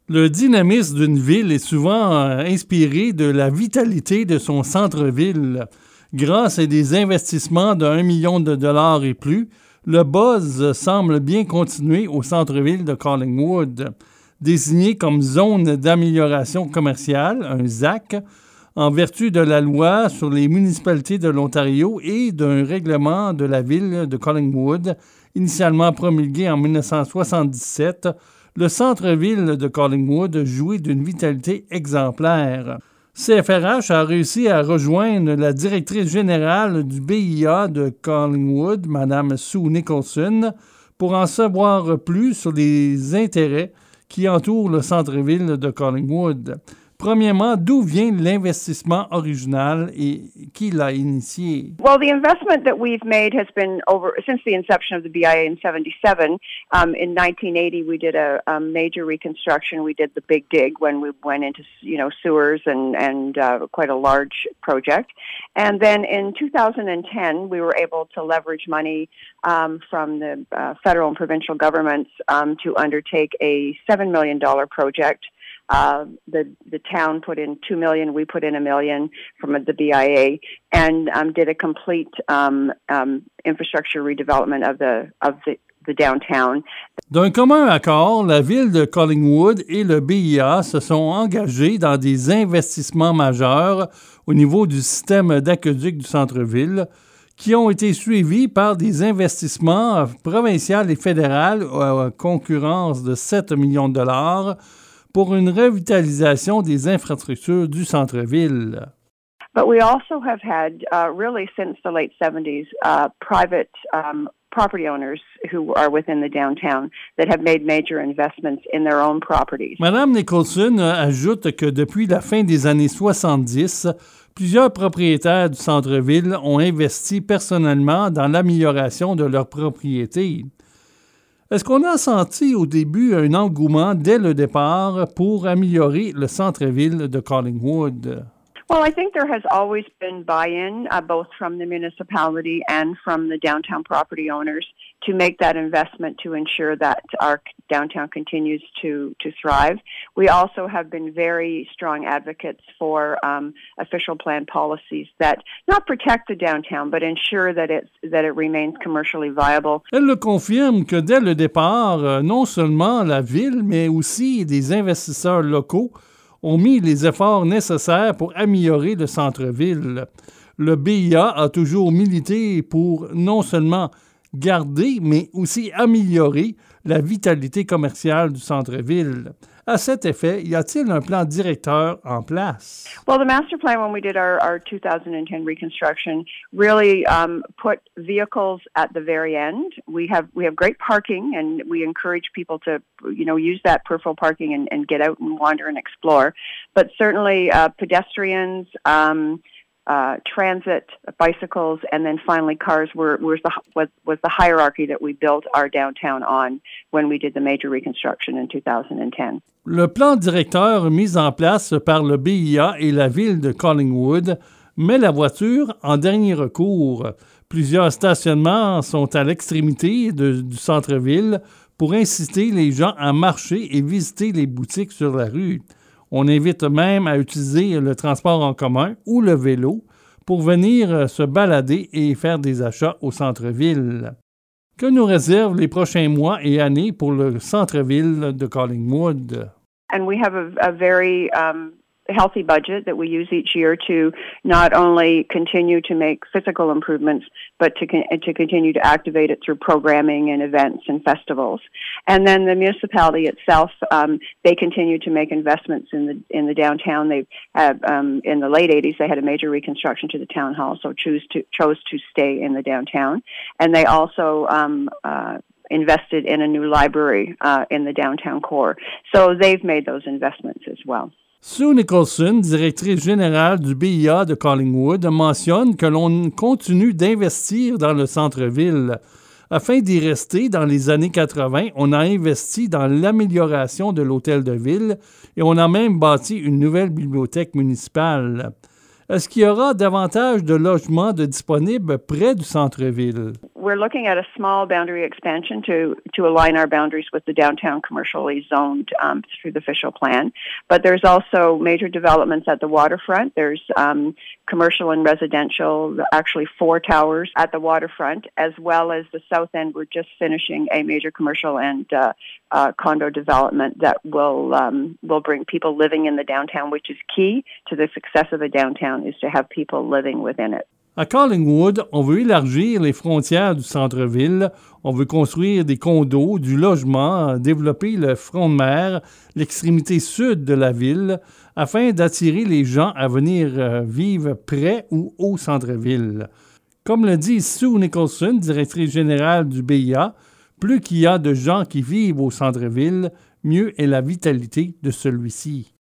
Le dynamisme d'une ville est souvent inspiré de la vitalité de son centre-ville. Grâce à des investissements de 1 million de dollars et plus, le buzz semble bien continuer au centre-ville de Collingwood. Désigné comme zone d'amélioration commerciale, un ZAC, en vertu de la loi sur les municipalités de l'Ontario et d'un règlement de la ville de Collingwood, initialement promulgué en 1977, le centre-ville de Collingwood jouit d'une vitalité exemplaire. CFRH a réussi à rejoindre la directrice générale du BIA de Collingwood, Mme Sue Nicholson, pour en savoir plus sur les intérêts qui entourent le centre-ville de Collingwood. Premièrement, d'où vient l'investissement original et qui l'a initié? Well, the investment that we've made has been over since the inception of the BIA in '77. In 1980, we did a major reconstruction. We did the Big Dig when we went into sewers and quite a large project. And then in 2010, we were able to leverage money from the federal and provincial governments to undertake a $7 million project. The town put in $2 million, we put in $1 million from the BIA, and did a complete infrastructure redevelopment of the downtown. D'un commun accord, la ville de Collingwood et le BIA se sont engagés dans des investissements majeurs au niveau du système d'aqueduc du centre-ville, qui ont été suivis par des investissements provinciaux et fédéraux à concurrence de 7 millions de dollars pour une revitalisation des infrastructures du centre-ville. But we also have had, really since the late 70s, private property owners who are within the downtown that have made major investments in their own properties. Mme Nicholson ajoute que depuis la fin des années 70, plusieurs propriétaires du centre-ville ont investi personnellement dans l'amélioration de leurs propriétés. Est-ce qu'on a senti au début un engouement dès le départ pour améliorer le centre-ville de Collingwood? Well, I think there has always been buy-in, both from the municipality and from the downtown property owners, to make that investment to ensure that our downtown continues to thrive. We also have been very strong advocates for official plan policies that not protect the downtown, but ensure that it remains commercially viable. Elle le confirme que dès le départ, non seulement la ville, mais aussi des investisseurs locaux ont mis les efforts nécessaires pour améliorer le centre-ville. Le BIA a toujours milité pour non seulement garder, mais aussi améliorer la vitalité commerciale du centre-ville. À cet effet, y a-t-il un plan directeur en place? Well, the master plan, when we did our 2010 reconstruction, really put vehicles at the very end. We have great parking, and we encourage people to use that peripheral parking and get out and wander and explore. But certainly pedestrians, transit, bicycles, and then finally cars was the hierarchy that we built our downtown on when we did the major reconstruction in 2010. Le plan directeur mis en place par le BIA et la ville de Collingwood met la voiture en dernier recours. Plusieurs stationnements sont à l'extrémité du centre-ville pour inciter les gens à marcher et visiter les boutiques sur la rue. On invite même à utiliser le transport en commun ou le vélo pour venir se balader et faire des achats au centre-ville. Que nous réservent les prochains mois et années pour le centre-ville de Collingwood? And we have a very healthy budget that we use each year to not only continue to make physical improvements, but to continue to activate it through programming and events and festivals. And then the municipality itself, they continue to make investments in the downtown. They have in the late 80s, they had a major reconstruction to the town hall, so chose to stay in the downtown. And they also invested in a new library in the downtown core. So they've made those investments as well. Sue Nicholson, directrice générale du BIA de Collingwood, mentionne que l'on continue d'investir dans le centre-ville. Afin d'y rester dans les années 80, on a investi dans l'amélioration de l'hôtel de ville et on a même bâti une nouvelle bibliothèque municipale. Est-ce qu'il y aura davantage de logements disponibles près du centre-ville? we're looking at a small boundary expansion to align our boundaries with the downtown commercially zoned through the official plan. But there's also major developments at the waterfront. There's commercial and residential, actually 4 towers at the waterfront, as well as the south end. We're just finishing a major commercial and condo development that will bring people living in the downtown, which is key to the success of a downtown, is to have people living within it. À Collingwood, on veut élargir les frontières du centre-ville. On veut construire des condos, du logement, développer le front de mer, l'extrémité sud de la ville, afin d'attirer les gens à venir vivre près ou au centre-ville. Comme le dit Sue Nicholson, directrice générale du BIA, plus qu'il y a de gens qui vivent au centre-ville, mieux est la vitalité de celui-ci.